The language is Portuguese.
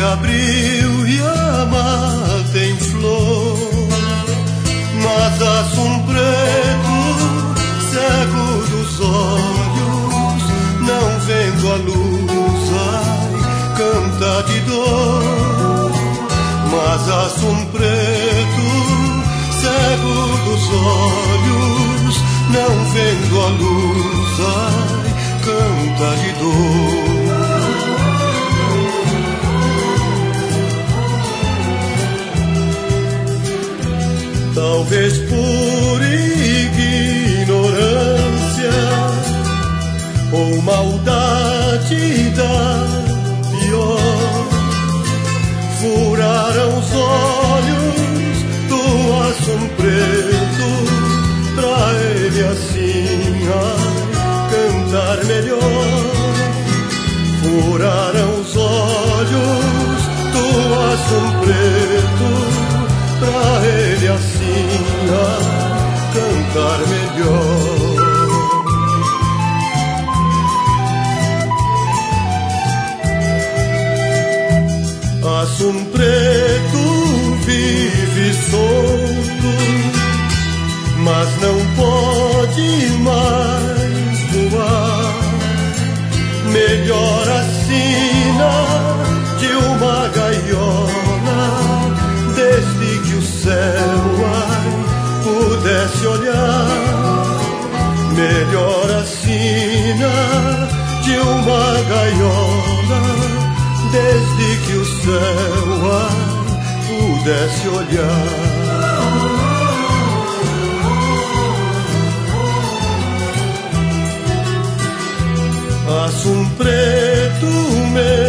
abriu e a mata em flor, mas aço preto, cego dos olhos, não vendo a luz, ai, canta de dor. Mas aço preto, cego dos olhos, não vendo a luz, ai, canta de dor. Talvez por ignorância ou maldade da pior, furaram os olhos do aço preto, pra ele assim, ai, cantar melhor. Furaram os olhos do aço preto, pra ele assim, ai, cantar melhor. Aço preto vive solto, mas não pode mais voar. Melhor a sina de uma gaiola, desde que o céu, ai, pudesse olhar. Melhor a sina de uma gaiola, desde que o céu, ai, pudesse olhar. Aço preto meu